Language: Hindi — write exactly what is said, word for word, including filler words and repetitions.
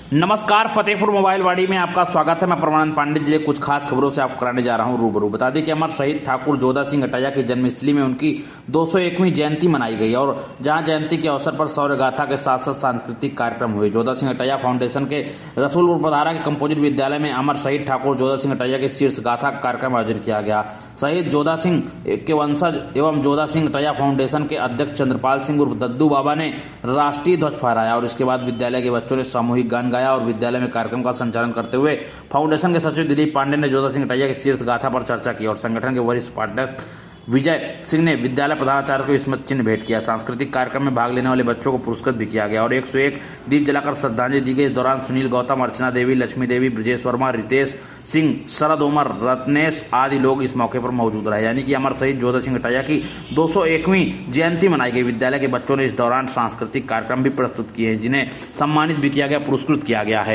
नमस्कार, फतेहपुर मोबाइल वाड़ी में आपका स्वागत है। मैं परमानंद पांडे जी कुछ खास खबरों से आपको कराने जा रहा हूं रूबरू। बता दें कि अमर शहीद ठाकुर जोधा सिंह अटैया की जन्मस्थली में उनकी दो सौ एकवीं जयंती मनाई गई और जहां जयंती के अवसर पर शौर्य गाथा के साथ साथ सांस्कृतिक कार्यक्रम हुए। जोधा सिंह अटैया फाउंडेशन के रसूलपुर पधारा के कंपोजिट विद्यालय में अमर शहीद ठाकुर जोधा सिंह अटैया के शीर्ष गाथा कार्यक्रम आयोजित किया गया। शहीद जोधा सिंह के वंशज एवं जोधा सिंह अटैया फाउंडेशन के अध्यक्ष चंद्रपाल सिंह उर्फ दद्दू बाबा ने राष्ट्रीय ध्वज फहराया और इसके बाद विद्यालय के बच्चों ने सामूहिक गान गाया और विद्यालय में कार्यक्रम का संचालन करते हुए फाउंडेशन के सचिव दिलीप पांडे ने जोधा सिंह अटैया की शीर्ष गाथा पर चर्चा की और संगठन के वरिष्ठ उपाध्यक्ष विजय सिंह ने विद्यालय प्रधानाचार्य को स्मृति चिन्ह भेंट किया। सांस्कृतिक कार्यक्रम में भाग लेने वाले बच्चों को पुरस्कृत भी किया गया और एक सौ एक दीप जलाकर श्रद्धांजलि दी गई। इस दौरान सुनील गौतम, अर्चना देवी, लक्ष्मी देवी, ब्रजेश वर्मा, रितेश सिंह, शरद उमर, रत्नेश आदि लोग इस मौके पर मौजूद रहे। यानी कि अमर शहीद जोधा सिंह अटैया की दो सौ एकवीं जयंती मनाई गई। विद्यालय के बच्चों ने इस दौरान सांस्कृतिक कार्यक्रम भी प्रस्तुत किए जिन्हें सम्मानित भी किया गया, पुरस्कृत किया गया है।